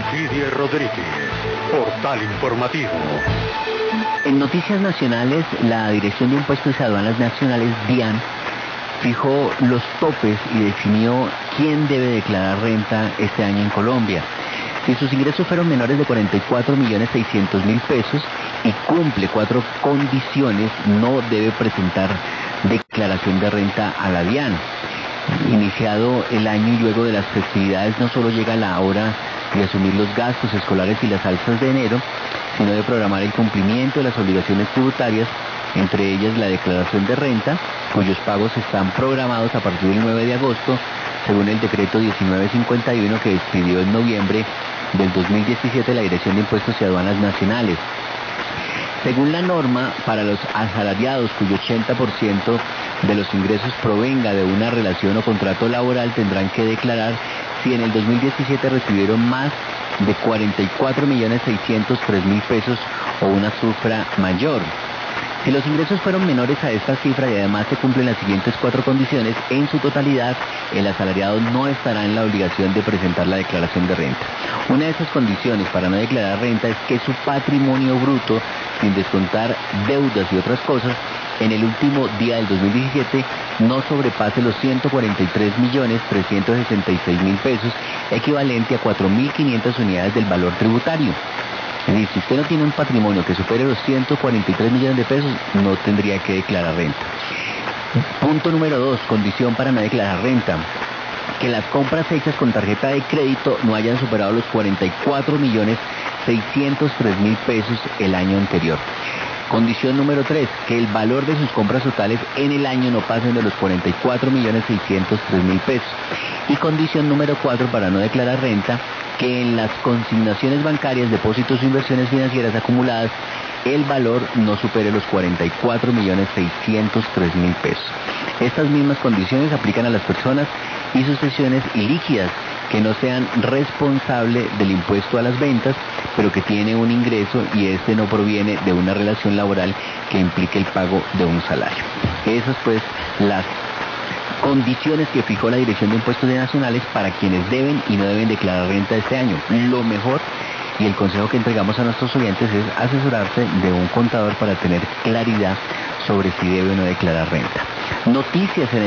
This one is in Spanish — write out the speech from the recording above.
Didier Rodríguez, Portal Informativo. En noticias nacionales, la Dirección de Impuestos y Aduanas Nacionales, DIAN, fijó los topes y definió quién debe declarar renta este año en Colombia. Si sus ingresos fueron menores de 44.600.000 pesos y cumple 4 condiciones, no debe presentar declaración de renta a la DIAN. Iniciado el año y luego de las festividades, no solo llega la hora de asumir los gastos escolares y las alzas de enero, sino de programar el cumplimiento de las obligaciones tributarias, entre ellas la declaración de renta, cuyos pagos están programados a partir del 9 de agosto, según el decreto 1951 que expidió en noviembre del 2017 la Dirección de Impuestos y Aduanas Nacionales. Según la norma, para los asalariados cuyo 80% de los ingresos provenga de una relación o contrato laboral, tendrán que declarar si en el 2017 recibieron más de 44.603.000 pesos o una cifra mayor. Si los ingresos fueron menores a esta cifra y además se cumplen las siguientes 4 condiciones, en su totalidad el asalariado no estará en la obligación de presentar la declaración de renta. Una de esas condiciones para no declarar renta es que su patrimonio bruto, sin descontar deudas y otras cosas, en el último día del 2017 no sobrepase los 143.366.000 pesos, equivalente a 4.500 unidades del valor tributario. Es decir, si usted no tiene un patrimonio que supere los 143 millones de pesos, no tendría que declarar renta. Punto número 2, condición para no declarar renta: que las compras hechas con tarjeta de crédito no hayan superado los 44.603.000 pesos el año anterior. Condición número 3, que el valor de sus compras totales en el año no pasen de los 44.603.000 pesos. Y condición número 4, para no declarar renta, que en las consignaciones bancarias, depósitos o inversiones financieras acumuladas, el valor no supere los 44.603.000 pesos. Estas mismas condiciones aplican a las personas y sucesiones ilíquidas que no sean responsables del impuesto a las ventas, pero que tiene un ingreso y este no proviene de una relación laboral que implique el pago de un salario. Esas pues las condiciones que fijó la Dirección de Impuestos Nacionales para quienes deben y no deben declarar renta este año. Lo mejor y el consejo que entregamos a nuestros oyentes es asesorarse de un contador para tener claridad sobre si debe o no declarar renta. Noticias en